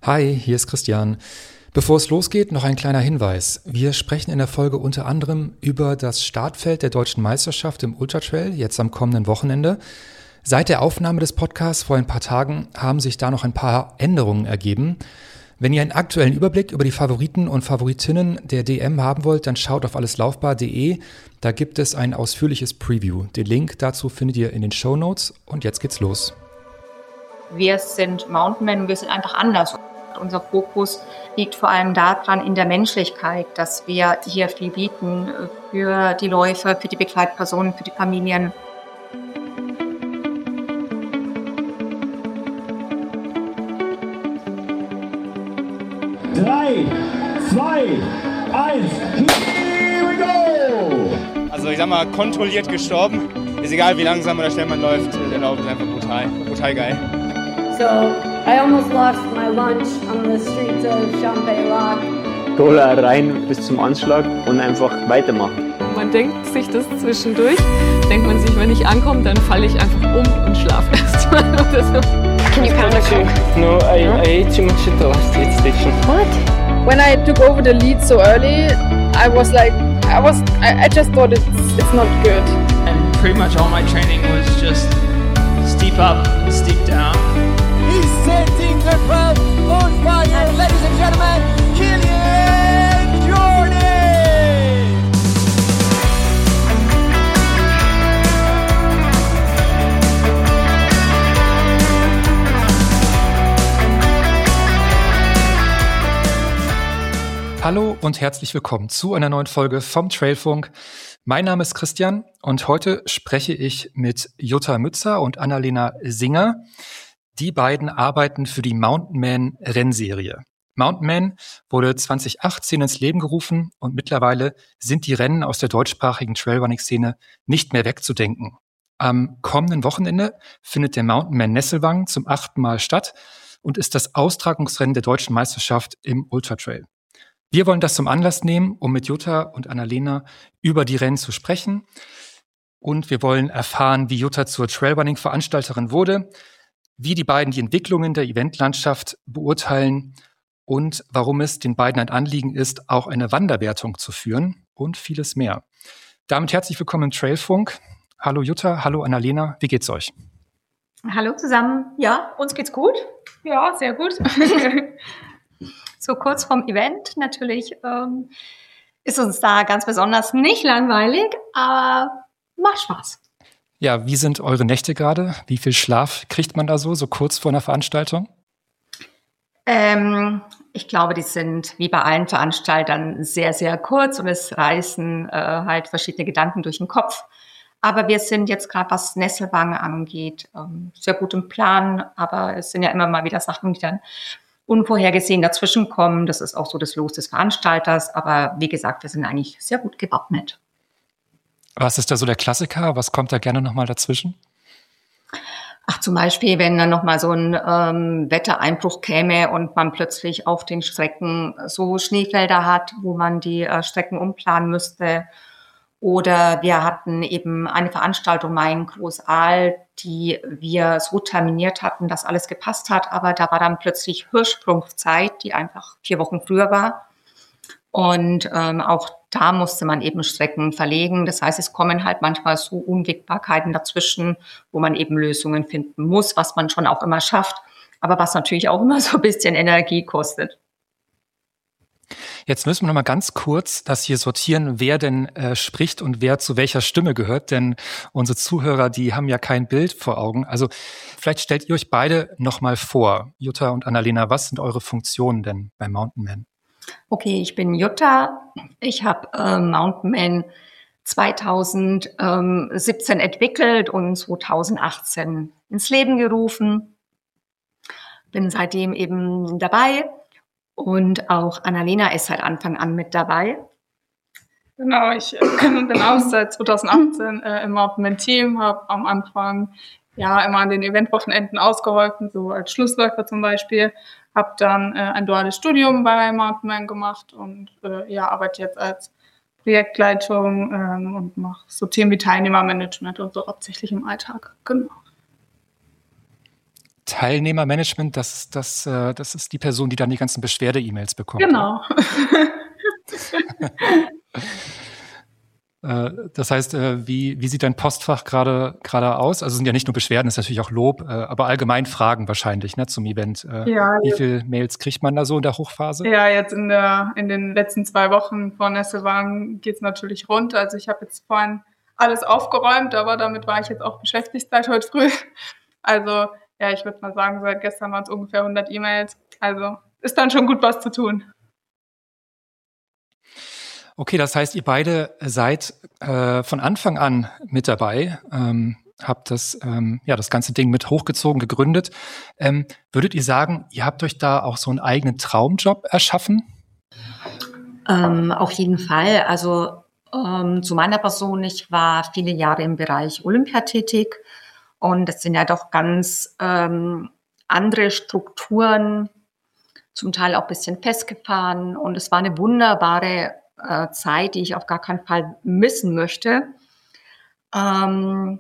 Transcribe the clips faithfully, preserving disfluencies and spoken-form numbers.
Hi, hier ist Christian. Bevor es losgeht, noch ein kleiner Hinweis. Wir sprechen in der Folge unter anderem über das Startfeld der Deutschen Meisterschaft im Ultratrail, jetzt am kommenden Wochenende. Seit der Aufnahme des Podcasts vor ein paar Tagen haben sich da noch ein paar Änderungen ergeben. Wenn ihr einen aktuellen Überblick über die Favoriten und Favoritinnen der D M haben wollt, dann schaut auf alleslaufbar punkt de. Da gibt es ein ausführliches Preview. Den Link dazu findet ihr in den Shownotes. Und jetzt geht's los. Wir sind Mountainmen und wir sind einfach anders. Unser Fokus liegt vor allem daran in der Menschlichkeit, dass wir hier viel bieten für die Läufer, für die Begleitpersonen, für die Familien. Drei, zwei, eins, here we go! Also ich sag mal, kontrolliert gestorben. Ist egal, wie langsam oder schnell man läuft, der Lauf ist einfach brutal, brutal geil. So, I almost lost my lunch on the streets of Champex-Lac. Cola rein bis zum Anschlag und einfach weitermachen. Man denkt sich das zwischendurch, denkt man sich, wenn ich ankomme, dann falle ich einfach um und schlafe erstmal oder so. Can you count a coke? No, I, I ate too much at the last aid station. What? When I took over the lead so early, I was like, I was, I, I just thought it's, it's not good. And pretty much all my training was just steep up, steep down. He's setting the crowd on fire, ladies and gentlemen, Kilian Jornet! Hallo und herzlich willkommen zu einer neuen Folge vom Trailfunk. Mein Name ist Christian und heute spreche ich mit Jutta Mützer und Annalena Singer. Die beiden arbeiten für die Mountainman-Rennserie. Mountainman wurde zwanzig achtzehn ins Leben gerufen und mittlerweile sind die Rennen aus der deutschsprachigen Trailrunning-Szene nicht mehr wegzudenken. Am kommenden Wochenende findet der Mountainman Nesselwangen zum achten Mal statt und ist das Austragungsrennen der deutschen Meisterschaft im Ultratrail. Wir wollen das zum Anlass nehmen, um mit Jutta und Annalena über die Rennen zu sprechen. Und wir wollen erfahren, wie Jutta zur Trailrunning-Veranstalterin wurde, wie die beiden die Entwicklungen der Eventlandschaft beurteilen und warum es den beiden ein Anliegen ist, auch eine Wanderwertung zu führen und vieles mehr. Damit herzlich willkommen im Trailfunk. Hallo Jutta, hallo Annalena, wie geht's euch? Hallo zusammen. Ja, uns geht's gut. Ja, sehr gut. So kurz vorm Event natürlich ähm, ist uns da ganz besonders nicht langweilig, aber macht Spaß. Ja, wie sind eure Nächte gerade? Wie viel Schlaf kriegt man da so, so kurz vor einer Veranstaltung? Ähm, ich glaube, die sind wie bei allen Veranstaltern sehr, sehr kurz und es reißen äh, halt verschiedene Gedanken durch den Kopf. Aber wir sind jetzt gerade, was Nesselwangen angeht, ähm, sehr gut im Plan. Aber es sind ja immer mal wieder Sachen, die dann unvorhergesehen dazwischenkommen. Das ist auch so das Los des Veranstalters. Aber wie gesagt, wir sind eigentlich sehr gut gewappnet. Was ist da so der Klassiker? Was kommt da gerne nochmal dazwischen? Ach, zum Beispiel, wenn dann nochmal so ein ähm, Wettereinbruch käme und man plötzlich auf den Strecken so Schneefelder hat, wo man die äh, Strecken umplanen müsste. Oder wir hatten eben eine Veranstaltung mal in Großaal, die wir so terminiert hatten, dass alles gepasst hat. Aber da war dann plötzlich Hirschsprungzeit, die einfach vier Wochen früher war. Und ähm, auch da musste man eben Strecken verlegen. Das heißt, es kommen halt manchmal so Unwägbarkeiten dazwischen, wo man eben Lösungen finden muss, was man schon auch immer schafft, aber was natürlich auch immer so ein bisschen Energie kostet. Jetzt müssen wir noch mal ganz kurz das hier sortieren, wer denn äh, spricht und wer zu welcher Stimme gehört, denn unsere Zuhörer, die haben ja kein Bild vor Augen. Also vielleicht stellt ihr euch beide noch mal vor. Jutta und Annalena, was sind eure Funktionen denn beim Mountainman? Okay, ich bin Jutta. Ich habe äh, Mountainman zweitausendsiebzehn entwickelt und zweitausendachtzehn ins Leben gerufen. Bin seitdem eben dabei und auch Annalena ist seit Anfang an mit dabei. Genau, ich bin auch seit zweitausendachtzehn äh, im Mountainman-Team, habe am Anfang ja immer an den Eventwochenenden ausgeholfen, so als Schlussläufer zum Beispiel. Habe dann äh, ein duales Studium bei Mountainman gemacht und äh, ja, arbeite jetzt als Projektleitung ähm, und mache so Themen wie Teilnehmermanagement und so hauptsächlich im Alltag. Genau. Teilnehmermanagement, das, das, äh, das ist die Person, die dann die ganzen Beschwerde-E-Mails bekommt. Genau. Äh, das heißt, äh, wie, wie sieht dein Postfach gerade gerade aus? Also es sind ja nicht nur Beschwerden, es ist natürlich auch Lob, äh, aber allgemein Fragen wahrscheinlich, ne, zum Event. Äh, Ja, wie ja. viele Mails kriegt man da so in der Hochphase? Ja, jetzt in der in den letzten zwei Wochen vor Nesselwagen geht's natürlich rund. Also ich habe jetzt vorhin alles aufgeräumt, aber damit war ich jetzt auch beschäftigt seit heute früh. Also ja, ich würde mal sagen, seit gestern waren es ungefähr hundert E-Mails. Also ist dann schon gut was zu tun. Okay, das heißt, ihr beide seid äh, von Anfang an mit dabei, ähm, habt das, ähm, ja, das ganze Ding mit hochgezogen, gegründet. Ähm, würdet ihr sagen, ihr habt euch da auch so einen eigenen Traumjob erschaffen? Ähm, auf jeden Fall. Also ähm, zu meiner Person, ich war viele Jahre im Bereich Olympia tätig und das sind ja doch ganz ähm, andere Strukturen, zum Teil auch ein bisschen festgefahren und es war eine wunderbare äh, Zeit, die ich auf gar keinen Fall missen möchte. Ähm,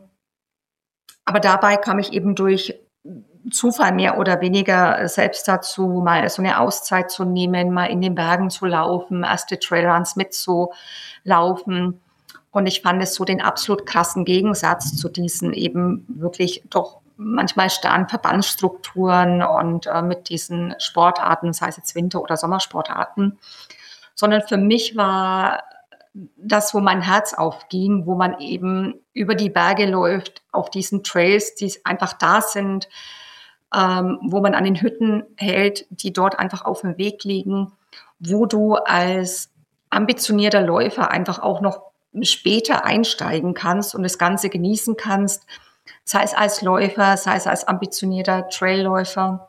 aber dabei kam ich eben durch Zufall mehr oder weniger selbst dazu, mal so eine Auszeit zu nehmen, mal in den Bergen zu laufen, erste Trailruns mitzulaufen. Und ich fand es so den absolut krassen Gegensatz zu diesen eben wirklich doch manchmal starren Verbandsstrukturen und äh, mit diesen Sportarten, sei es jetzt Winter- oder Sommersportarten. Sondern für mich war das, wo mein Herz aufging, wo man eben über die Berge läuft, auf diesen Trails, die einfach da sind, ähm, wo man an den Hütten hält, die dort einfach auf dem Weg liegen, wo du als ambitionierter Läufer einfach auch noch später einsteigen kannst und das Ganze genießen kannst, sei es als Läufer, sei es als ambitionierter Trailläufer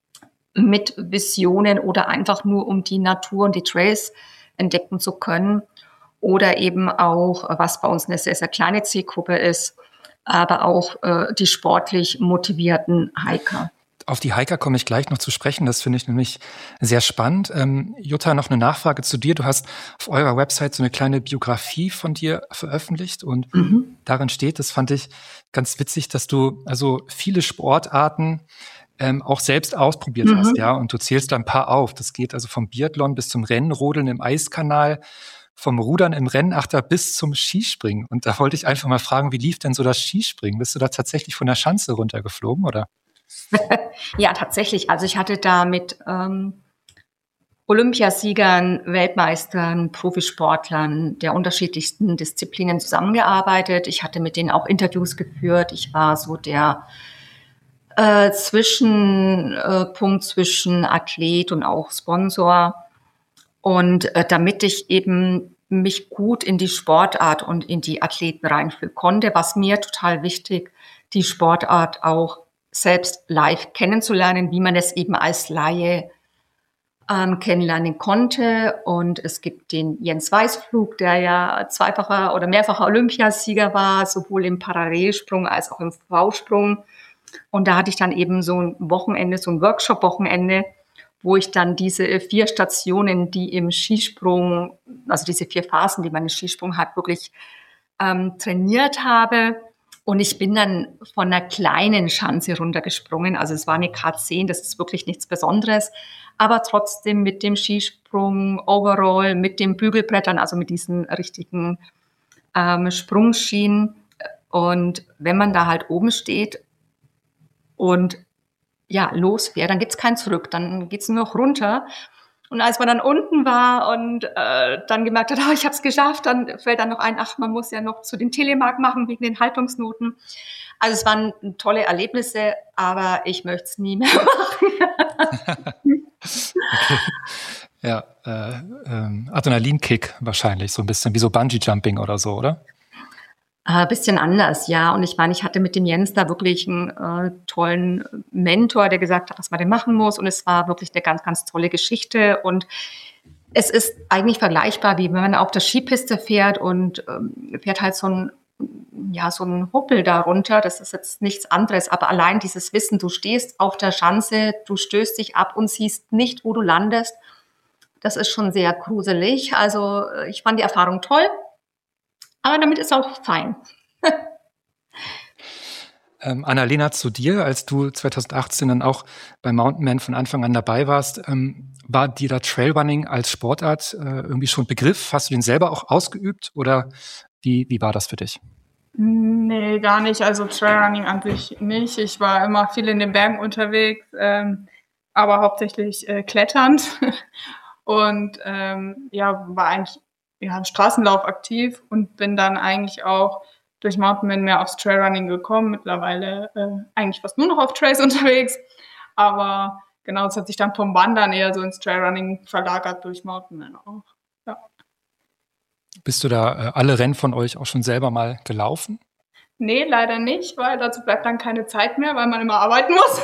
mit Visionen oder einfach nur um die Natur und die Trails entdecken zu können oder eben auch, was bei uns eine sehr, sehr kleine Zielgruppe ist, aber auch äh, die sportlich motivierten Hiker. Auf die Hiker komme ich gleich noch zu sprechen. Das finde ich nämlich sehr spannend. Ähm, Jutta, noch eine Nachfrage zu dir. Du hast auf eurer Website so eine kleine Biografie von dir veröffentlicht und mhm. darin steht, das fand ich ganz witzig, dass du also viele Sportarten ähm, auch selbst ausprobiert mhm. hast, ja. Und du zählst da ein paar auf. Das geht also vom Biathlon bis zum Rennen, Rodeln im Eiskanal, vom Rudern im Rennachter bis zum Skispringen. Und da wollte ich einfach mal fragen, wie lief denn so das Skispringen? Bist du da tatsächlich von der Schanze runtergeflogen, oder? Ja, tatsächlich. Also ich hatte da mit ähm, Olympiasiegern, Weltmeistern, Profisportlern der unterschiedlichsten Disziplinen zusammengearbeitet. Ich hatte mit denen auch Interviews geführt. Ich war so der äh, Zwischenpunkt äh, zwischen Athlet und auch Sponsor. Und äh, damit ich eben mich gut in die Sportart und in die Athleten reinfühlen konnte, war es mir total wichtig, die Sportart auch selbst live kennenzulernen, wie man es eben als Laie ähm, kennenlernen konnte. Und es gibt den Jens Weißflug, der ja zweifacher oder mehrfacher Olympiasieger war, sowohl im Parallelsprung als auch im V-Sprung. Und da hatte ich dann eben so ein Wochenende, so ein Workshop-Wochenende, wo ich dann diese vier Stationen, die im Skisprung, also diese vier Phasen, die man im Skisprung hat, wirklich ähm, trainiert habe. Und ich bin dann von einer kleinen Schanze runtergesprungen. Also es war eine K zehn, das ist wirklich nichts Besonderes. Aber trotzdem mit dem Skisprung, Overall, mit den Bügelbrettern, also mit diesen richtigen ähm, Sprungschienen. Und wenn man da halt oben steht und ja, losfährt, dann gibt's kein Zurück, dann geht's nur noch runter. Und als man dann unten war und äh, dann gemerkt hat, oh, ich habe es geschafft, dann fällt dann noch ein, ach, man muss ja noch zu den Telemark machen wegen den Haltungsnoten. Also es waren tolle Erlebnisse, aber ich möchte es nie mehr machen. Okay. Ja, äh, ähm, Adrenalinkick wahrscheinlich, so ein bisschen wie so Bungee-Jumping oder so, oder? Ein äh, bisschen anders, ja. Und ich meine, ich hatte mit dem Jens da wirklich einen äh, tollen Mentor, der gesagt hat, was man denn machen muss. Und es war wirklich eine ganz, ganz tolle Geschichte. Und es ist eigentlich vergleichbar, wie wenn man auf der Skipiste fährt und ähm, fährt halt so ein, ja, so ein Huppel da runter. Das ist jetzt nichts anderes. Aber allein dieses Wissen, du stehst auf der Schanze, du stößt dich ab und siehst nicht, wo du landest. Das ist schon sehr gruselig. Also ich fand die Erfahrung toll. Aber damit ist auch fein. Ähm, Annalena, zu dir, als du zwanzig achtzehn dann auch bei Mountain Man von Anfang an dabei warst, ähm, war dir da Trailrunning als Sportart äh, irgendwie schon Begriff? Hast du den selber auch ausgeübt oder wie, wie war das für dich? Nee, gar nicht. Also Trailrunning an sich nicht. Ich war immer viel in den Bergen unterwegs, ähm, aber hauptsächlich äh, kletternd. Und ähm, ja, war eigentlich ja, im Straßenlauf aktiv und bin dann eigentlich auch durch Mountain Man mehr aufs Trailrunning gekommen. Mittlerweile äh, eigentlich fast nur noch auf Trails unterwegs. Aber genau, es hat sich dann vom Wandern eher so ins Trailrunning verlagert durch Mountain Man auch. Ja. Bist du da äh, alle Rennen von euch auch schon selber mal gelaufen? Nee, leider nicht, weil dazu bleibt dann keine Zeit mehr, weil man immer arbeiten muss.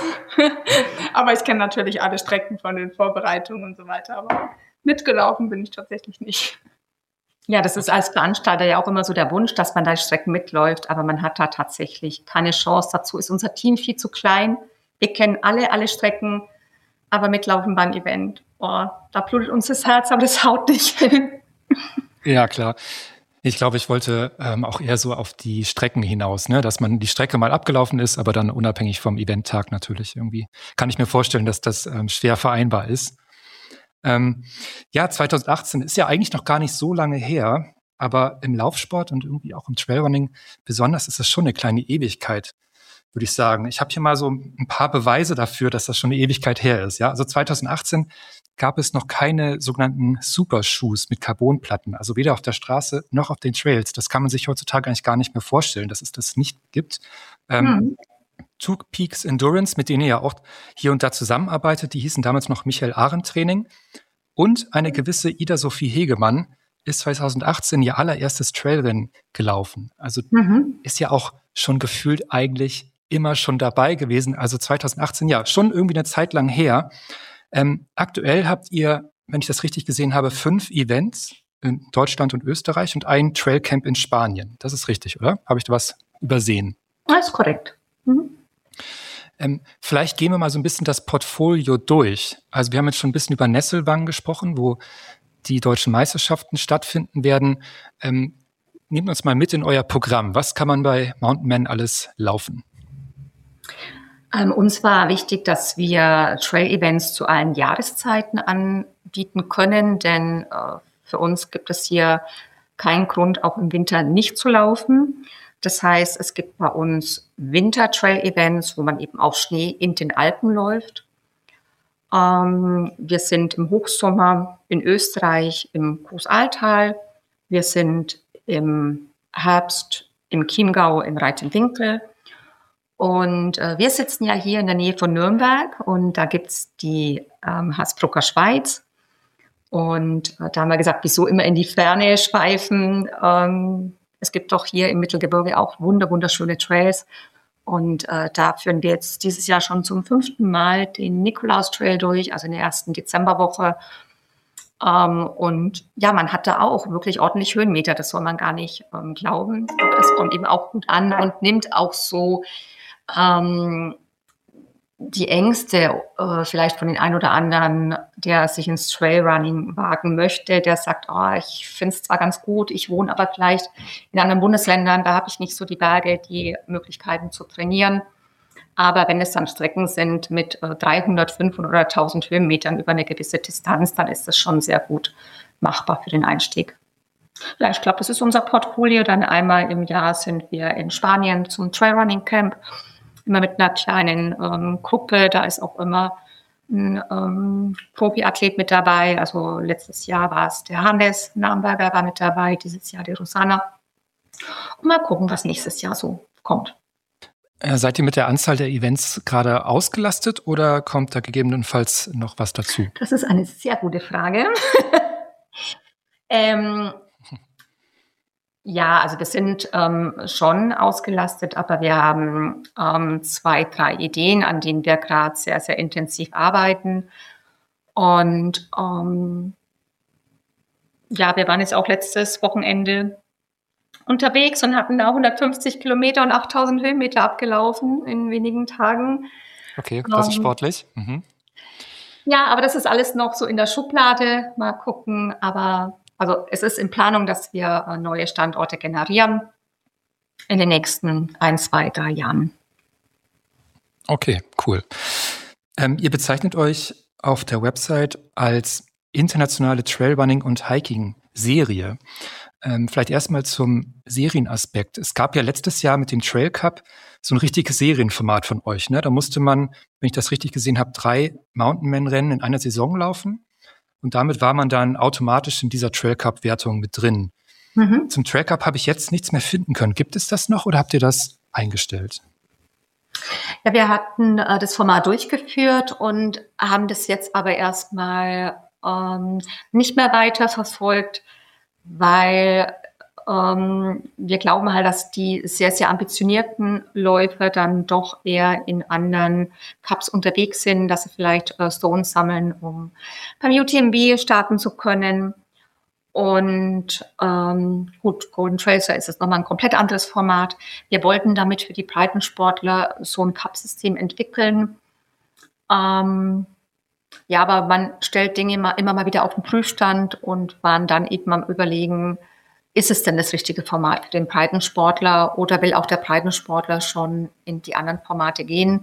Aber ich kenne natürlich alle Strecken von den Vorbereitungen und so weiter. Aber mitgelaufen bin ich tatsächlich nicht. Ja, das ist als Veranstalter ja auch immer so der Wunsch, dass man da Strecken mitläuft, aber man hat da tatsächlich keine Chance. Dazu ist unser Team viel zu klein. Wir kennen alle, alle Strecken, aber mitlaufen beim Event, oh, da blutet uns das Herz, aber das haut nicht hin. Ja, klar. Ich glaube, ich wollte ähm, auch eher so auf die Strecken hinaus, ne? Dass man die Strecke mal abgelaufen ist, aber dann unabhängig vom Eventtag natürlich irgendwie. Kann ich mir vorstellen, dass das ähm, schwer vereinbar ist. Ähm, ja, zwanzig achtzehn ist ja eigentlich noch gar nicht so lange her, aber im Laufsport und irgendwie auch im Trailrunning besonders ist das schon eine kleine Ewigkeit, würde ich sagen. Ich habe hier mal so ein paar Beweise dafür, dass das schon eine Ewigkeit her ist. Ja, also zwanzig achtzehn gab es noch keine sogenannten Supershoes mit Carbonplatten, also weder auf der Straße noch auf den Trails. Das kann man sich heutzutage eigentlich gar nicht mehr vorstellen, dass es das nicht gibt. Ähm, hm. Two Peaks Endurance, mit denen ihr ja auch hier und da zusammenarbeitet, die hießen damals noch Michael Arendt Training. Und eine gewisse Ida Sophie Hegemann ist zwanzig achtzehn ihr allererstes Trailrennen gelaufen. Also mhm. ist ja auch schon gefühlt eigentlich immer schon dabei gewesen. Also zwanzig achtzehn, ja, schon irgendwie eine Zeit lang her. Ähm, aktuell habt ihr, wenn ich das richtig gesehen habe, fünf Events in Deutschland und Österreich und ein Trailcamp in Spanien. Das ist richtig, oder? Habe ich da was übersehen? Das ist korrekt. Mhm. Ähm, vielleicht gehen wir mal so ein bisschen das Portfolio durch. Also wir haben jetzt schon ein bisschen über Nesselwang gesprochen, wo die deutschen Meisterschaften stattfinden werden. Ähm, nehmt uns mal mit in euer Programm. Was kann man bei Mountain Man alles laufen? Ähm, uns war wichtig, dass wir Trail-Events zu allen Jahreszeiten anbieten können, denn äh, für uns gibt es hier keinen Grund, auch im Winter nicht zu laufen. Das heißt, es gibt bei uns Winter-Trail-Events, wo man eben auf Schnee in den Alpen läuft. Ähm, wir sind im Hochsommer in Österreich im Großaltal. Wir sind im Herbst im Chiemgau im Reitenwinkel. Und äh, wir sitzen ja hier in der Nähe von Nürnberg und da gibt's die ähm, Hasbrucker Schweiz. Und äh, da haben wir gesagt, wieso immer in die Ferne schweifen? Ähm, es gibt doch hier im Mittelgebirge auch wunder, wunderschöne Trails. Und äh, da führen wir jetzt dieses Jahr schon zum fünften Mal den Nikolaus-Trail durch, also in der ersten Dezemberwoche. Ähm, und ja, man hat da auch wirklich ordentlich Höhenmeter, das soll man gar nicht ähm, glauben. Und das kommt eben auch gut an und nimmt auch so ähm, die Ängste äh, vielleicht von den einen oder anderen, der sich ins Trailrunning wagen möchte, der sagt, oh, ich finde es zwar ganz gut, ich wohne aber vielleicht in anderen Bundesländern, da habe ich nicht so die Berge, die Möglichkeiten zu trainieren. Aber wenn es dann Strecken sind mit äh, dreihundert, fünfhundert oder tausend Höhenmetern über eine gewisse Distanz, dann ist das schon sehr gut machbar für den Einstieg. Ja, ich glaube, das ist unser Portfolio. Dann einmal im Jahr sind wir in Spanien zum Trailrunning Camp, immer mit einer kleinen ähm, Gruppe. Da ist auch immer ein ähm, Profi-Athlet mit dabei. Also letztes Jahr war es der Hannes Namberger war mit dabei, dieses Jahr die Rosanna. Und mal gucken, was nächstes Jahr so kommt. Äh, seid ihr mit der Anzahl der Events gerade ausgelastet oder kommt da gegebenenfalls noch was dazu? Das ist eine sehr gute Frage. ähm, Ja, also wir sind ähm, schon ausgelastet, aber wir haben ähm, zwei, drei Ideen, an denen wir gerade sehr, sehr intensiv arbeiten. Und ähm, ja, wir waren jetzt auch letztes Wochenende unterwegs und hatten da hundertfünfzig Kilometer und achttausend Höhenmeter abgelaufen in wenigen Tagen. Okay, das ist ähm, sportlich. Mhm. Ja, aber das ist alles noch so in der Schublade. Mal gucken, aber also es ist in Planung, dass wir neue Standorte generieren in den nächsten ein, zwei, drei Jahren. Okay, cool. Ähm, ihr bezeichnet euch auf der Website als internationale Trailrunning- und Hiking-Serie. Ähm, vielleicht erstmal zum Serienaspekt. Es gab ja letztes Jahr mit dem Trail Cup so ein richtiges Serienformat von euch. Ne? Da musste man, wenn ich das richtig gesehen habe, drei Mountainman-Rennen in einer Saison laufen. Und damit war man dann automatisch in dieser Trail Cup-Wertung mit drin. Mhm. Zum Trail Cup habe ich jetzt nichts mehr finden können. Gibt es das noch oder habt ihr das eingestellt? Ja, wir hatten äh, das Format durchgeführt und haben das jetzt aber erstmal ähm, nicht mehr weiter verfolgt, weil ähm, wir glauben halt, dass die sehr, sehr ambitionierten Läufer dann doch eher in anderen Cups unterwegs sind, dass sie vielleicht äh, Stones sammeln, um beim U T M B starten zu können. Und ähm, gut, Golden Tracer ist es nochmal ein komplett anderes Format. Wir wollten damit für die Breitensportler so ein Cup-System entwickeln. Ähm, ja, aber man stellt Dinge immer, immer mal wieder auf den Prüfstand und waren dann eben am Überlegen, ist es denn das richtige Format für den Breitensportler oder will auch der Breitensportler schon in die anderen Formate gehen?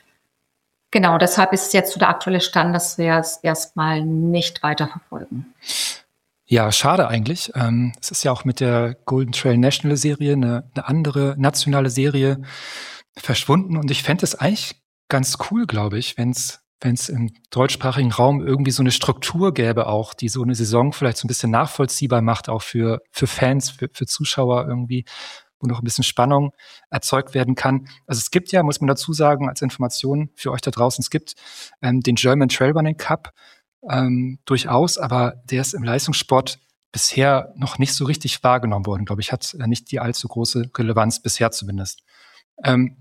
Genau, deshalb ist jetzt so der aktuelle Stand, dass wir es erstmal nicht weiterverfolgen. Ja, schade eigentlich. Ähm, es ist ja auch mit der Golden Trail National Serie eine, eine andere nationale Serie verschwunden. Und ich fände es eigentlich ganz cool, glaube ich, wenn es wenn es im deutschsprachigen Raum irgendwie so eine Struktur gäbe auch, die so eine Saison vielleicht so ein bisschen nachvollziehbar macht, auch für für Fans, für, für Zuschauer irgendwie, wo noch ein bisschen Spannung erzeugt werden kann. Also es gibt ja, muss man dazu sagen, als Information für euch da draußen, es gibt ähm, den German Trailrunning Cup, Ähm, durchaus, aber der ist im Leistungssport bisher noch nicht so richtig wahrgenommen worden, glaube ich, hat nicht die allzu große Relevanz, bisher zumindest. Ähm,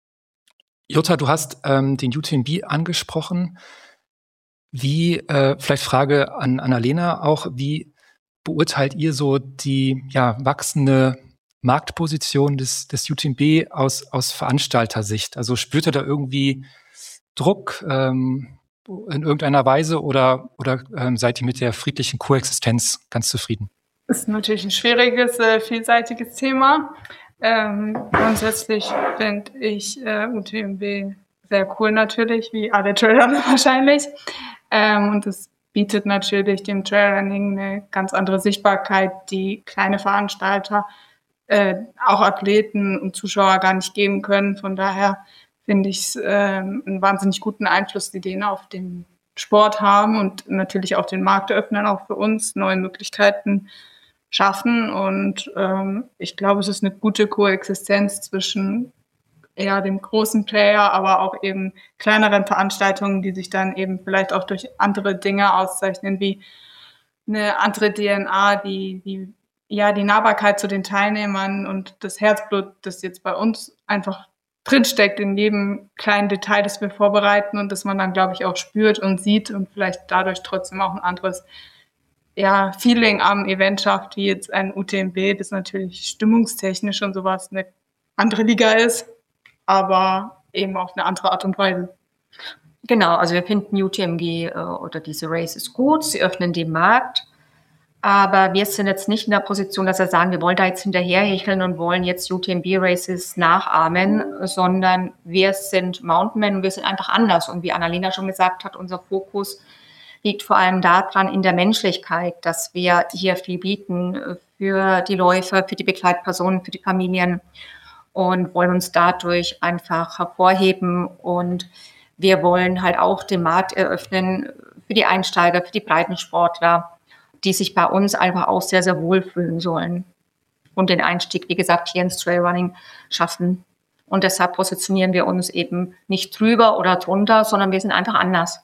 Jutta, du hast ähm, den U T M B angesprochen. Wie, äh, vielleicht Frage an Annalena auch, wie beurteilt ihr so die ja, wachsende Marktposition des, des U T M B aus, aus Veranstaltersicht? Also spürt ihr da irgendwie Druck, ähm, in irgendeiner Weise oder, oder ähm, seid ihr mit der friedlichen Koexistenz ganz zufrieden? Das ist natürlich ein schwieriges, äh, vielseitiges Thema. Ähm, grundsätzlich finde ich äh, U T M B sehr cool natürlich, wie alle Trailrunner wahrscheinlich. Ähm, und das bietet natürlich dem Trailrunning eine ganz andere Sichtbarkeit, die kleine Veranstalter, äh, auch Athleten und Zuschauer gar nicht geben können. Von daher finde ich es äh, einen wahnsinnig guten Einfluss, die denen auf den Sport haben und natürlich auch den Markt öffnen, auch für uns, neue Möglichkeiten schaffen. Und ähm, ich glaube, es ist eine gute Koexistenz zwischen eher dem großen Player, aber auch eben kleineren Veranstaltungen, die sich dann eben vielleicht auch durch andere Dinge auszeichnen, wie eine andere D N A, die, die ja die Nahbarkeit zu den Teilnehmern und das Herzblut, das jetzt bei uns einfach drinsteckt in jedem kleinen Detail, das wir vorbereiten und das man dann, glaube ich, auch spürt und sieht und vielleicht dadurch trotzdem auch ein anderes ja, Feeling am Event schafft, wie jetzt ein U T M B, das natürlich stimmungstechnisch und sowas eine andere Liga ist, aber eben auf eine andere Art und Weise. Genau, also wir finden U T M B äh, oder diese Races gut, sie öffnen den Markt. Aber wir sind jetzt nicht in der Position, dass wir sagen, wir wollen da jetzt hinterherhecheln und wollen jetzt U T M B-Races nachahmen, sondern wir sind Mountainmen und wir sind einfach anders. Und wie Annalena schon gesagt hat, unser Fokus liegt vor allem daran in der Menschlichkeit, dass wir hier viel bieten für die Läufer, für die Begleitpersonen, für die Familien und wollen uns dadurch einfach hervorheben. Und wir wollen halt auch den Markt eröffnen für die Einsteiger, für die Breitensportler, die sich bei uns einfach auch sehr, sehr wohlfühlen sollen und den Einstieg, wie gesagt, hier ins Trailrunning schaffen. Und deshalb positionieren wir uns eben nicht drüber oder drunter, sondern wir sind einfach anders.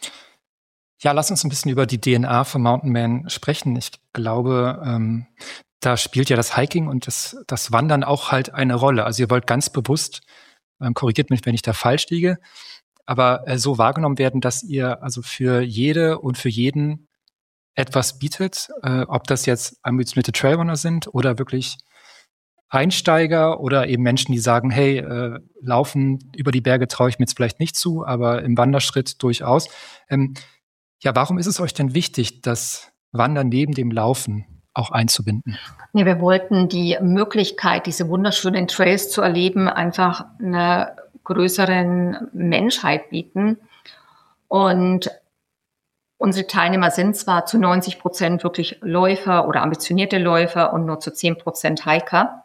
Ja, lass uns ein bisschen über die D N A von Mountainman sprechen. Ich glaube, ähm, da spielt ja das Hiking und das, das Wandern auch halt eine Rolle. Also ihr wollt ganz bewusst, ähm, korrigiert mich, wenn ich da falsch liege, aber äh, so wahrgenommen werden, dass ihr also für jede und für jeden etwas bietet, äh, ob das jetzt ambitionierte Trailrunner sind oder wirklich Einsteiger oder eben Menschen, die sagen, hey, äh, laufen über die Berge traue ich mir jetzt vielleicht nicht zu, aber im Wanderschritt durchaus. Ähm, ja, warum ist es euch denn wichtig, das Wandern neben dem Laufen auch einzubinden? Ja, wir wollten die Möglichkeit, diese wunderschönen Trails zu erleben, einfach eine größeren Menschheit bieten. Und unsere Teilnehmer sind zwar zu neunzig Prozent wirklich Läufer oder ambitionierte Läufer und nur zu zehn Prozent Hiker.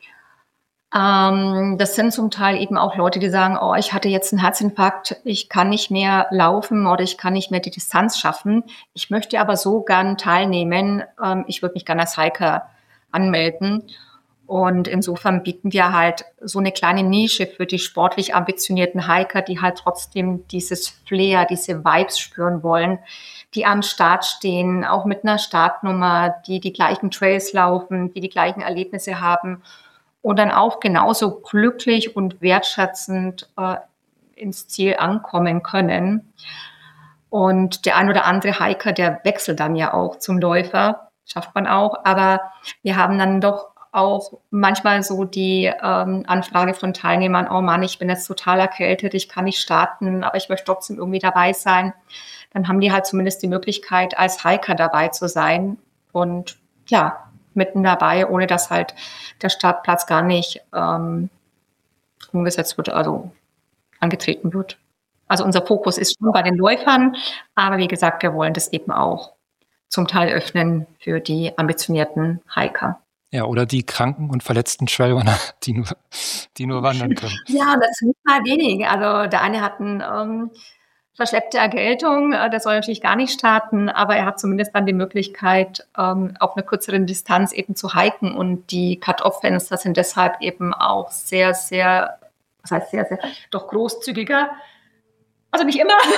Ähm, das sind zum Teil eben auch Leute, die sagen, oh, ich hatte jetzt einen Herzinfarkt, ich kann nicht mehr laufen oder ich kann nicht mehr die Distanz schaffen. Ich möchte aber so gern teilnehmen. Ähm, ich würde mich gerne als Hiker anmelden. Und insofern bieten wir halt so eine kleine Nische für die sportlich ambitionierten Hiker, die halt trotzdem dieses Flair, diese Vibes spüren wollen, die am Start stehen, auch mit einer Startnummer, die die gleichen Trails laufen, die die gleichen Erlebnisse haben und dann auch genauso glücklich und wertschätzend äh, ins Ziel ankommen können. Und der ein oder andere Hiker, der wechselt dann ja auch zum Läufer, schafft man auch, aber wir haben dann doch auch manchmal so die ähm, Anfrage von Teilnehmern, oh Mann, ich bin jetzt total erkältet, ich kann nicht starten, aber ich möchte trotzdem irgendwie dabei sein. Dann haben die halt zumindest die Möglichkeit, als Hiker dabei zu sein und ja, mitten dabei, ohne dass halt der Startplatz gar nicht ähm, umgesetzt wird, also angetreten wird. Also unser Fokus ist schon bei den Läufern, aber wie gesagt, wir wollen das eben auch zum Teil öffnen für die ambitionierten Hiker. Ja, oder die kranken und verletzten Trailrunner, die nur, die nur wandern können. Ja, das ist nicht mal wenig. Also der eine hat eine ähm, verschleppte Erkältung, äh, der soll natürlich gar nicht starten, aber er hat zumindest dann die Möglichkeit, ähm, auf einer kürzeren Distanz eben zu hiken und die Cut-Off-Fenster sind deshalb eben auch sehr, sehr, was heißt sehr, sehr, doch großzügiger. Also nicht immer,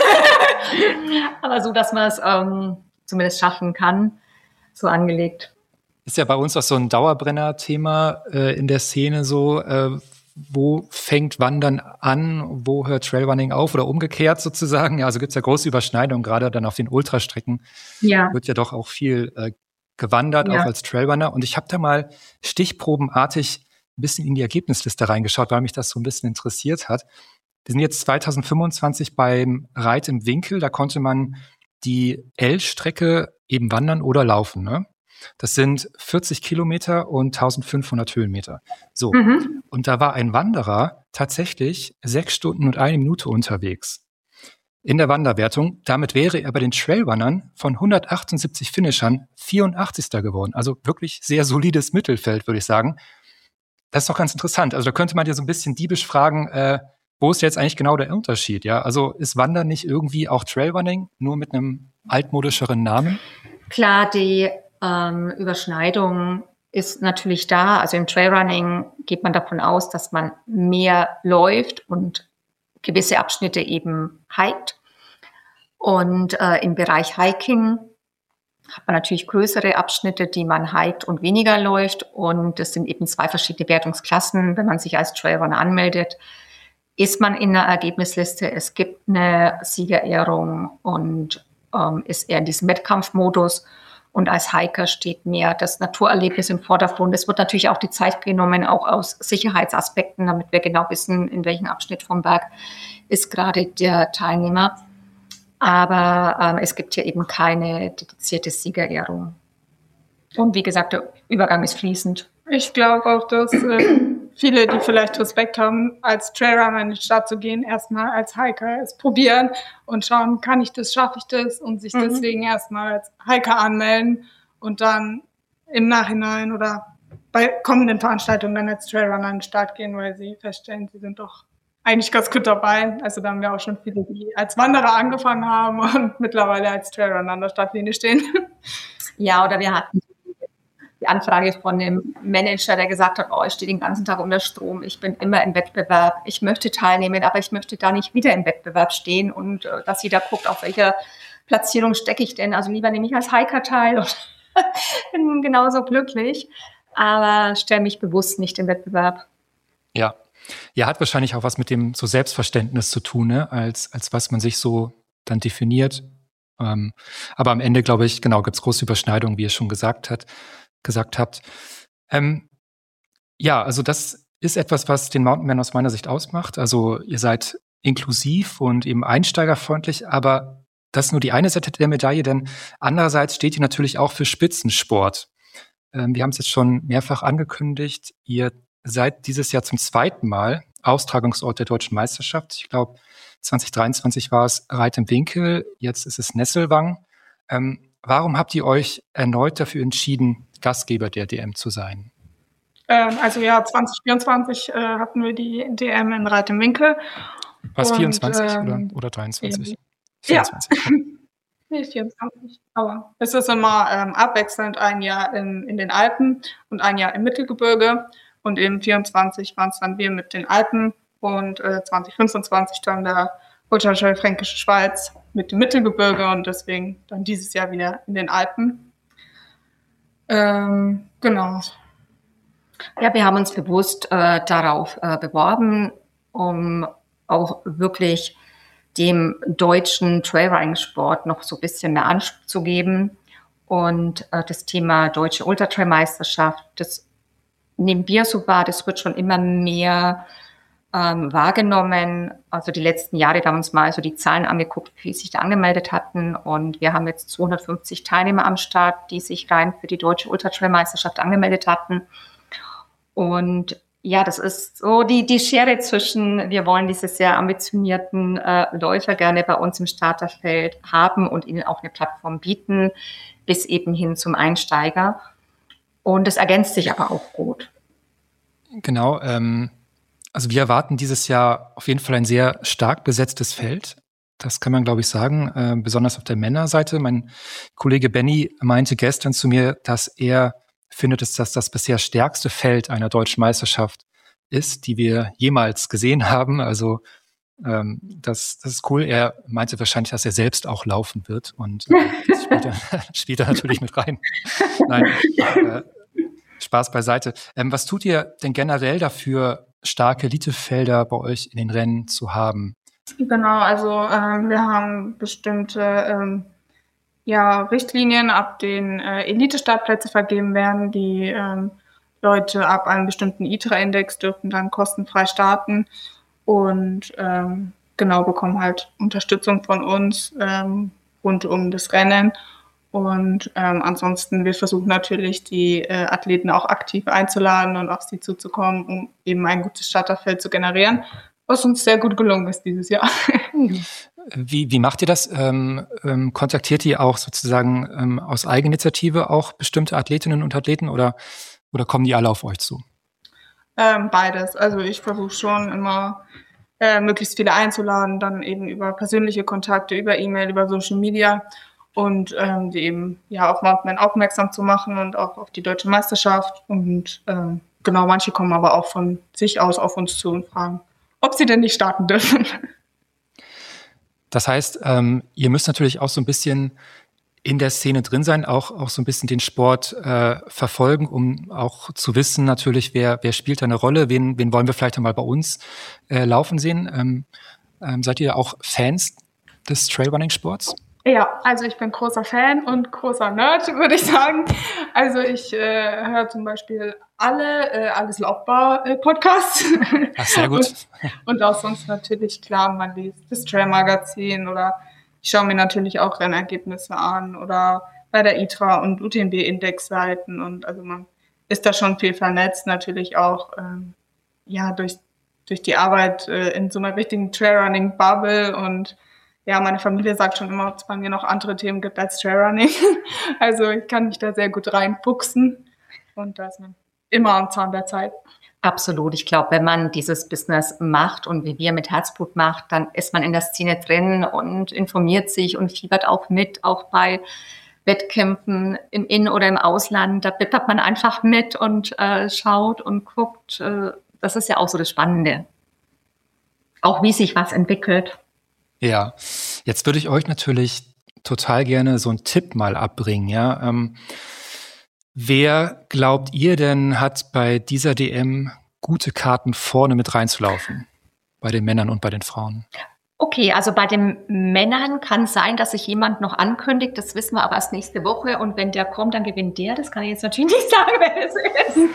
aber so, dass man es ähm, zumindest schaffen kann, so angelegt. Ist ja bei uns auch so ein Dauerbrenner-Thema äh, in der Szene so, äh, wo fängt Wandern an, wo hört Trailrunning auf oder umgekehrt sozusagen. Ja, also gibt es ja große Überschneidungen, gerade dann auf den Ultrastrecken. Ja. Wird ja doch auch viel äh, gewandert, ja. auch als Trailrunner. Und ich habe da mal stichprobenartig ein bisschen in die Ergebnisliste reingeschaut, weil mich das so ein bisschen interessiert hat. Wir sind jetzt zwanzig fünfundzwanzig beim Reit im Winkel, da konnte man die L-Strecke eben wandern oder laufen, ne? Das sind vierzig Kilometer und eintausendfünfhundert Höhenmeter. So. Mhm. Und da war ein Wanderer tatsächlich sechs Stunden und eine Minute unterwegs in der Wanderwertung. Damit wäre er bei den Trailrunnern von hundertachtundsiebzig Finishern vierundachtzigster geworden. Also wirklich sehr solides Mittelfeld, würde ich sagen. Das ist doch ganz interessant. Also da könnte man ja so ein bisschen diebisch fragen, äh, wo ist jetzt eigentlich genau der Unterschied? Ja, also ist Wandern nicht irgendwie auch Trailrunning, nur mit einem altmodischeren Namen? Klar, die Ähm, Überschneidung ist natürlich da. Also im Trailrunning geht man davon aus, dass man mehr läuft und gewisse Abschnitte eben hiked. Und äh, im Bereich Hiking hat man natürlich größere Abschnitte, die man hiked und weniger läuft. Und das sind eben zwei verschiedene Wertungsklassen. Wenn man sich als Trailrunner anmeldet, ist man in einer Ergebnisliste. Es gibt eine Siegerehrung und ähm, ist eher in diesem Wettkampfmodus. Und als Hiker steht mehr das Naturerlebnis im Vordergrund. Es wird natürlich auch die Zeit genommen, auch aus Sicherheitsaspekten, damit wir genau wissen, in welchem Abschnitt vom Berg ist gerade der Teilnehmer. Aber ähm, es gibt hier eben keine dedizierte Siegerehrung. Und wie gesagt, der Übergang ist fließend. Ich glaube auch, dass äh, viele, die vielleicht Respekt haben, als Trailrunner in die Stadt zu gehen, erstmal als Hiker es probieren und schauen, kann ich das, schaffe ich das und sich mhm. deswegen erstmal als Hiker anmelden und dann im Nachhinein oder bei kommenden Veranstaltungen dann als Trailrunner in den Start gehen, weil sie feststellen, sie sind doch eigentlich ganz gut dabei. Also da haben wir auch schon viele, die als Wanderer angefangen haben und mittlerweile als Trailrunner an der Startlinie stehen. Ja, oder wir hatten die Anfrage von dem Manager, der gesagt hat, oh, ich stehe den ganzen Tag unter Strom, ich bin immer im Wettbewerb, ich möchte teilnehmen, aber ich möchte da nicht wieder im Wettbewerb stehen und äh, dass jeder guckt, auf welcher Platzierung stecke ich denn. Also lieber nehme ich als Hiker teil und bin genauso glücklich, aber stelle mich bewusst nicht im Wettbewerb. Ja. Ja, hat wahrscheinlich auch was mit dem so Selbstverständnis zu tun, ne? als, als was man sich so dann definiert. Ähm, aber am Ende, glaube ich, genau, gibt es große Überschneidungen, wie ihr schon gesagt hat. gesagt habt. Ähm, ja, also das ist etwas, was den Mountainman aus meiner Sicht ausmacht. Also ihr seid inklusiv und eben einsteigerfreundlich, aber das ist nur die eine Seite der Medaille, denn andererseits steht ihr natürlich auch für Spitzensport. Ähm, wir haben es jetzt schon mehrfach angekündigt, ihr seid dieses Jahr zum zweiten Mal Austragungsort der Deutschen Meisterschaft. Ich glaube, zwanzig dreiundzwanzig war es Reit im Winkel, jetzt ist es Nesselwang. Ähm, warum habt ihr euch erneut dafür entschieden, Gastgeber der D M zu sein? Ähm, also ja, zwanzig vierundzwanzig äh, hatten wir die D M in Reit im Winkel. Was, Und, vierundzwanzig ähm, oder, oder dreiundzwanzig? Ja. vierundzwanzig. Nee, vierundzwanzig. Aber es ist immer ähm, abwechselnd ein Jahr in, in den Alpen und ein Jahr im Mittelgebirge. Und im vierundzwanzig waren es dann wir mit den Alpen und äh, zwanzig fünfundzwanzig dann der Ultratrail Fränkische Schweiz mit dem Mittelgebirge und deswegen dann dieses Jahr wieder in den Alpen. Ähm, genau. Ja, wir haben uns bewusst äh, darauf äh, beworben, um auch wirklich dem deutschen Trailrunning-Sport noch so ein bisschen mehr Anspruch zu geben. Und äh, das Thema Deutsche Ultratrail-Meisterschaft, das nehmen wir so wahr, das wird schon immer mehr ähm, wahrgenommen. Also die letzten Jahre, da haben wir uns mal so die Zahlen angeguckt, wie sich da angemeldet hatten. Und wir haben jetzt zweihundertfünfzig Teilnehmer am Start, die sich rein für die Deutsche Ultratrail-Meisterschaft angemeldet hatten. Und ja, das ist so die, die Schere zwischen, wir wollen diese sehr ambitionierten äh, Läufer gerne bei uns im Starterfeld haben und ihnen auch eine Plattform bieten, bis eben hin zum Einsteiger. Und das ergänzt sich aber auch gut. Genau, ähm, also wir erwarten dieses Jahr auf jeden Fall ein sehr stark besetztes Feld. Das kann man, glaube ich, sagen, äh, besonders auf der Männerseite. Mein Kollege Benny meinte gestern zu mir, dass er findet, dass das das bisher stärkste Feld einer deutschen Meisterschaft ist, die wir jemals gesehen haben. Also ähm, das, das ist cool. Er meinte wahrscheinlich, dass er selbst auch laufen wird und äh, das spielt er, spielt er natürlich mit rein. Nein, äh, Spaß beiseite. Ähm, was tut ihr denn generell dafür, starke Elitefelder bei euch in den Rennen zu haben? Genau, also ähm, wir haben bestimmte ähm, ja, Richtlinien, ab denen äh, Elite-Startplätze vergeben werden. Die ähm, Leute ab einem bestimmten I T R A-Index dürfen dann kostenfrei starten und ähm, genau bekommen halt Unterstützung von uns ähm, rund um das Rennen. Und ähm, ansonsten, wir versuchen natürlich, die äh, Athleten auch aktiv einzuladen und auf sie zuzukommen, um eben ein gutes Starterfeld zu generieren, was uns sehr gut gelungen ist dieses Jahr. Wie, wie macht ihr das? Ähm, ähm, kontaktiert ihr auch sozusagen ähm, aus Eigeninitiative auch bestimmte Athletinnen und Athleten oder, oder kommen die alle auf euch zu? Ähm, beides. Also ich versuche schon immer äh, möglichst viele einzuladen, dann eben über persönliche Kontakte, über E-Mail, über Social Media und ähm, die eben ja auf Mountainman aufmerksam zu machen und auch auf die Deutsche Meisterschaft. Und ähm, genau, manche kommen aber auch von sich aus auf uns zu und fragen, ob sie denn nicht starten dürfen. Das heißt, ähm, ihr müsst natürlich auch so ein bisschen in der Szene drin sein, auch, auch so ein bisschen den Sport äh, verfolgen, um auch zu wissen natürlich, wer, wer spielt da eine Rolle, wen, wen wollen wir vielleicht einmal bei uns äh, laufen sehen. Ähm, ähm, seid ihr auch Fans des Trailrunning-Sports? Ja, also ich bin großer Fan und großer Nerd, würde ich sagen. Also ich äh, höre zum Beispiel alle äh, Alles Laufbar-Podcasts. Ach, sehr gut. und, und auch sonst natürlich, klar, man liest das Trail-Magazin oder ich schaue mir natürlich auch Rennergebnisse an oder bei der I T R A und U T M B-Index-Seiten und also man ist da schon viel vernetzt, natürlich auch ähm, ja durch, durch die Arbeit äh, in so einer richtigen Trailrunning-Bubble und ja, meine Familie sagt schon immer, ob es bei mir noch andere Themen gibt als Trailrunning. Also ich kann mich da sehr gut reinfuchsen und da ist man immer am Zahn der Zeit. Absolut. Ich glaube, wenn man dieses Business macht und wie wir mit Herzblut macht, dann ist man in der Szene drin und informiert sich und fiebert auch mit, auch bei Wettkämpfen im In- oder im Ausland. Da bippert man einfach mit und äh, schaut und guckt. Äh, das ist ja auch so das Spannende. Auch wie sich was entwickelt. Ja, jetzt würde ich euch natürlich total gerne so einen Tipp mal abbringen, ja. Ähm, wer glaubt ihr denn, hat bei dieser D M gute Karten vorne mit reinzulaufen? Bei den Männern und bei den Frauen? Okay, also bei den Männern kann es sein, dass sich jemand noch ankündigt. Das wissen wir aber erst nächste Woche. Und wenn der kommt, dann gewinnt der. Das kann ich jetzt natürlich nicht sagen, wer es ist.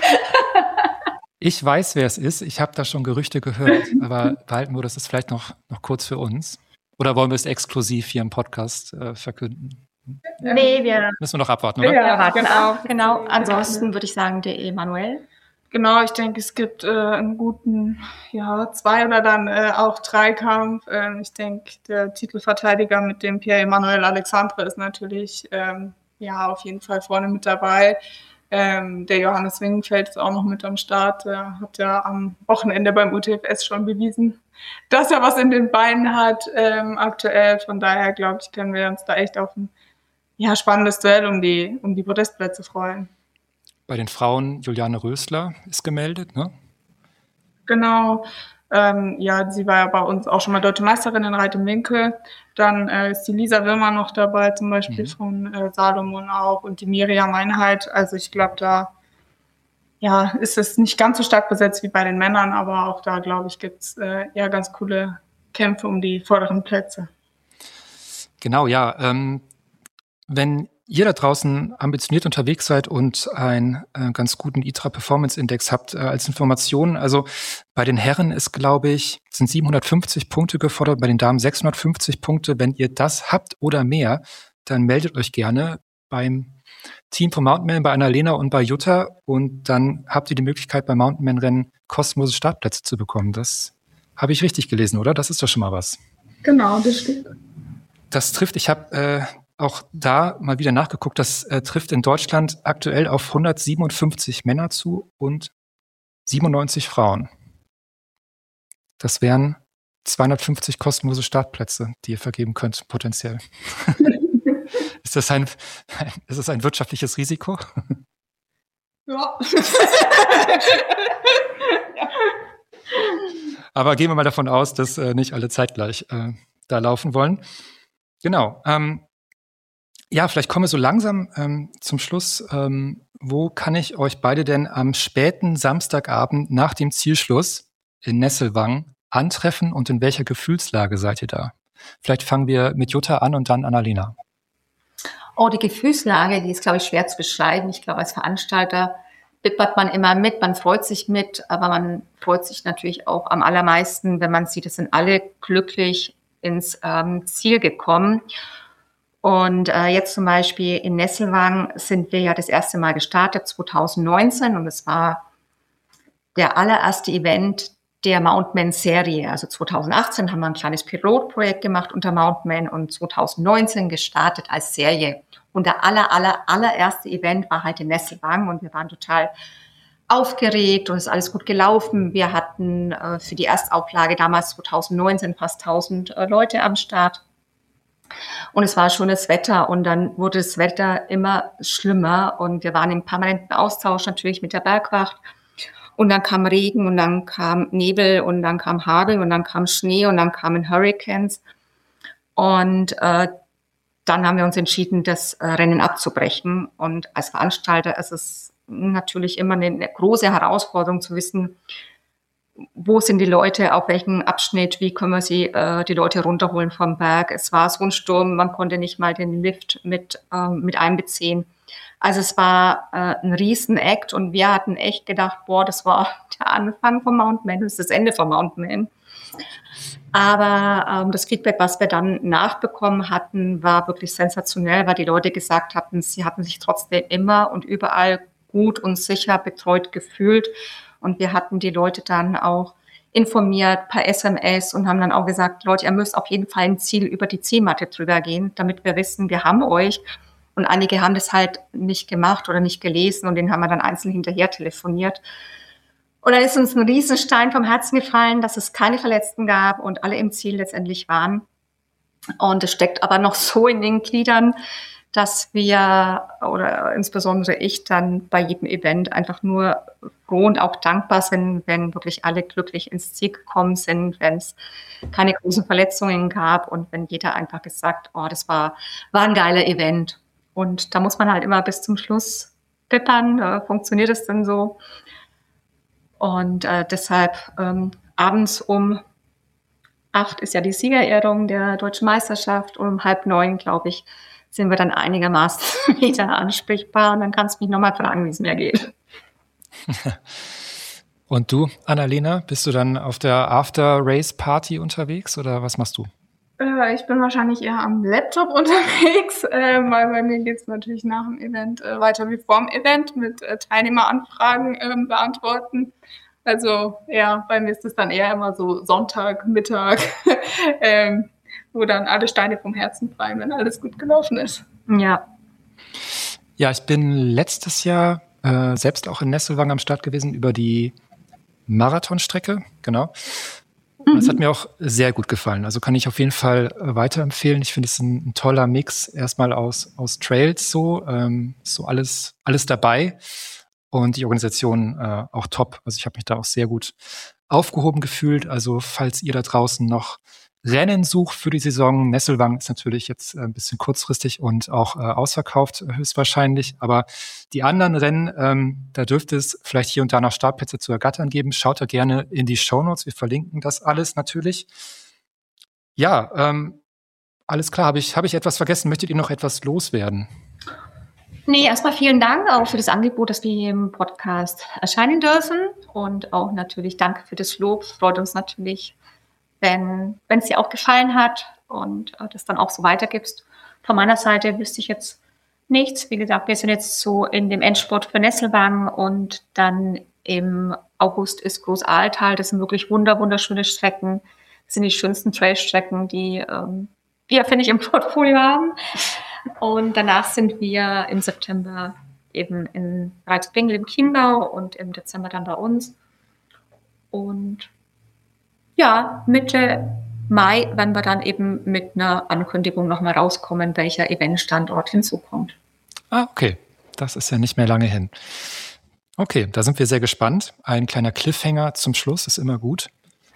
Ich weiß, wer es ist. Ich habe da schon Gerüchte gehört. Aber behalten wir das ist vielleicht noch, noch kurz für uns. Oder wollen wir es exklusiv hier im Podcast äh, verkünden? Nee, wir müssen wir noch abwarten, oder? Ja, warten genau. Genau. Ansonsten würde ich sagen, der Emanuel. Genau, ich denke, es gibt äh, einen guten, ja, zwei oder dann äh, auch Dreikampf. Ähm, ich denke, der Titelverteidiger mit dem Pierre-Emmanuel Alexandre ist natürlich ähm, ja auf jeden Fall vorne mit dabei. Ähm, der Johannes Wingenfeld ist auch noch mit am Start. Der hat ja am Wochenende beim U T F S schon bewiesen, dass er was in den Beinen hat ähm, aktuell. Von daher, glaube ich, können wir uns da echt auf ein ja, spannendes Duell um die, um die Podestplätze freuen. Bei den Frauen, Juliane Rösler ist gemeldet, ne? Genau. Ähm, ja, sie war ja bei uns auch schon mal Deutsche Meisterin in Reit im Winkel. Dann äh, ist die Lisa Wilmer noch dabei, zum Beispiel mhm. von äh, Salomon auch und die Miriam Meinheit. Also ich glaube, da ja, ist es nicht ganz so stark besetzt wie bei den Männern, aber auch da, glaube ich, gibt es äh, ja ganz coole Kämpfe um die vorderen Plätze. Genau, ja. Ähm, wenn ihr da draußen ambitioniert unterwegs seid und einen äh, ganz guten I T R A Performance Index habt äh, als Information, also bei den Herren ist, glaube ich, sind siebenhundertfünfzig Punkte gefordert, bei den Damen sechshundertfünfzig Punkte. Wenn ihr das habt oder mehr, dann meldet euch gerne beim Team von Mountainman, bei Annalena und bei Jutta und dann habt ihr die Möglichkeit, beim Mountainman-Rennen kostenlose Startplätze zu bekommen. Das habe ich richtig gelesen, oder? Das ist doch schon mal was. Genau, das stimmt. Das trifft, ich habe äh, auch da mal wieder nachgeguckt, das äh, trifft in Deutschland aktuell auf hundertsiebenundfünfzig Männer zu und siebenundneunzig Frauen. Das wären zweihundertfünfzig kostenlose Startplätze, die ihr vergeben könnt, potenziell. Ist das ein, ist das ein wirtschaftliches Risiko? Ja. Aber gehen wir mal davon aus, dass äh, nicht alle zeitgleich äh, da laufen wollen. Genau. Ähm, Ja, vielleicht kommen wir so langsam ähm, zum Schluss. Ähm, wo kann ich euch beide denn am späten Samstagabend nach dem Zielschluss in Nesselwang antreffen und in welcher Gefühlslage seid ihr da? Vielleicht fangen wir mit Jutta an und dann Annalena. Oh, die Gefühlslage, die ist, glaube ich, schwer zu beschreiben. Ich glaube, als Veranstalter bippert man immer mit, man freut sich mit, aber man freut sich natürlich auch am allermeisten, wenn man sieht, es sind alle glücklich ins ähm, Ziel gekommen. Und äh, jetzt zum Beispiel in Nesselwang sind wir ja das erste Mal gestartet, zwanzig neunzehn. Und es war der allererste Event der Mountainman-Serie. Also zwanzig achtzehn haben wir ein kleines Pilotprojekt gemacht unter Mountainman und zwanzig neunzehn gestartet als Serie. Und der aller, aller, allererste Event war halt in Nesselwang. Und wir waren total aufgeregt und es ist alles gut gelaufen. Wir hatten äh, für die Erstauflage damals zwanzig neunzehn fast tausend äh, Leute am Start. Und es war schönes Wetter und dann wurde das Wetter immer schlimmer und wir waren im permanenten Austausch natürlich mit der Bergwacht. Und dann kam Regen und dann kam Nebel und dann kam Hagel und dann kam Schnee und dann kamen Hurricanes. Und äh, dann haben wir uns entschieden, das äh, Rennen abzubrechen. Und als Veranstalter ist es natürlich immer eine, eine große Herausforderung zu wissen, wo sind die Leute, auf welchem Abschnitt, wie können wir sie, äh, die Leute runterholen vom Berg. Es war so ein Sturm, man konnte nicht mal den Lift mit, äh, mit einbeziehen. Also es war äh, ein Riesen-Act und wir hatten echt gedacht, boah, das war der Anfang vom Mountainman, das ist das Ende vom Mountainman. Aber ähm, das Feedback, was wir dann nachbekommen hatten, war wirklich sensationell, weil die Leute gesagt hatten, sie hatten sich trotzdem immer und überall gut und sicher betreut gefühlt. Und wir hatten die Leute dann auch informiert per S M S und haben dann auch gesagt, Leute, ihr müsst auf jeden Fall ein Ziel über die Zielmatte drüber gehen, damit wir wissen, wir haben euch. Und einige haben das halt nicht gemacht oder nicht gelesen und denen haben wir dann einzeln hinterher telefoniert. Und dann ist uns ein Riesenstein vom Herzen gefallen, dass es keine Verletzten gab und alle im Ziel letztendlich waren. Und es steckt aber noch so in den Gliedern, dass wir, oder insbesondere ich, dann bei jedem Event einfach nur froh und auch dankbar sind, wenn wirklich alle glücklich ins Ziel gekommen sind, wenn es keine großen Verletzungen gab und wenn jeder einfach gesagt, oh, das war, war ein geiler Event. Und da muss man halt immer bis zum Schluss bippern, äh, funktioniert es denn so? Und äh, deshalb ähm, abends um acht ist ja die Siegerehrung der Deutschen Meisterschaft und um halb neun, glaube ich, sind wir dann einigermaßen wieder ansprechbar und dann kannst du mich nochmal fragen, wie es mir geht. Und du, Annalena, bist du dann auf der After-Race-Party unterwegs oder was machst du? Äh, ich bin wahrscheinlich eher am Laptop unterwegs, äh, weil bei mir geht es natürlich nach dem Event äh, weiter wie vor dem Event mit äh, Teilnehmeranfragen äh, beantworten. Also ja, bei mir ist es dann eher immer so Sonntag, Mittag, ähm, wo dann alle Steine vom Herzen fallen, wenn alles gut gelaufen ist. Ja. Ja, ich bin letztes Jahr äh, selbst auch in Nesselwang am Start gewesen über die Marathonstrecke, genau. Und das hat mir auch sehr gut gefallen. Also kann ich auf jeden Fall äh, weiterempfehlen. Ich finde es ein, ein toller Mix erstmal aus, aus Trails so, ähm, so alles, alles dabei und die Organisation äh, auch top. Also ich habe mich da auch sehr gut aufgehoben gefühlt. Also falls ihr da draußen noch Rennen sucht für die Saison, Nesselwang ist natürlich jetzt ein bisschen kurzfristig und auch äh, ausverkauft höchstwahrscheinlich, aber die anderen Rennen, ähm, da dürfte es vielleicht hier und da noch Startplätze zu ergattern geben. Schaut da gerne in die Shownotes, wir verlinken das alles natürlich. Ja, ähm, alles klar, habe ich, hab ich etwas vergessen? Möchtet ihr noch etwas loswerden? Nee, erstmal vielen Dank auch für das Angebot, dass wir hier im Podcast erscheinen dürfen und auch natürlich danke für das Lob. Freut uns natürlich, wenn wenn es dir auch gefallen hat und äh, das dann auch so weitergibst. Von meiner Seite wüsste ich jetzt nichts. Wie gesagt, wir sind jetzt so in dem Endspurt für Nesselwang und dann im August ist Großaaltal. Das sind wirklich wunder wunderschöne Strecken. Das sind die schönsten Trailstrecken, die ähm, wir, finde ich, im Portfolio haben. Und danach sind wir im September eben in Reitsbingel im Chiemgau und im Dezember dann bei uns. Und ja, Mitte Mai werden wir dann eben mit einer Ankündigung nochmal rauskommen, welcher Eventstandort hinzukommt. Ah, okay. Das ist ja nicht mehr lange hin. Okay, da sind wir sehr gespannt. Ein kleiner Cliffhanger zum Schluss ist immer gut.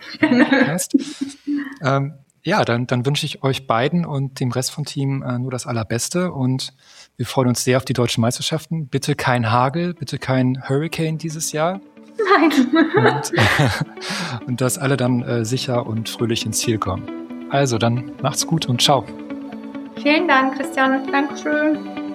ähm, ja, dann, dann wünsche ich euch beiden und dem Rest vom Team äh, nur das Allerbeste und wir freuen uns sehr auf die deutschen Meisterschaften. Bitte kein Hagel, bitte kein Hurricane dieses Jahr. Nein. Und, und dass alle dann äh, sicher und fröhlich ins Ziel kommen. Also, dann macht's gut und ciao. Vielen Dank, Christian. Dankeschön.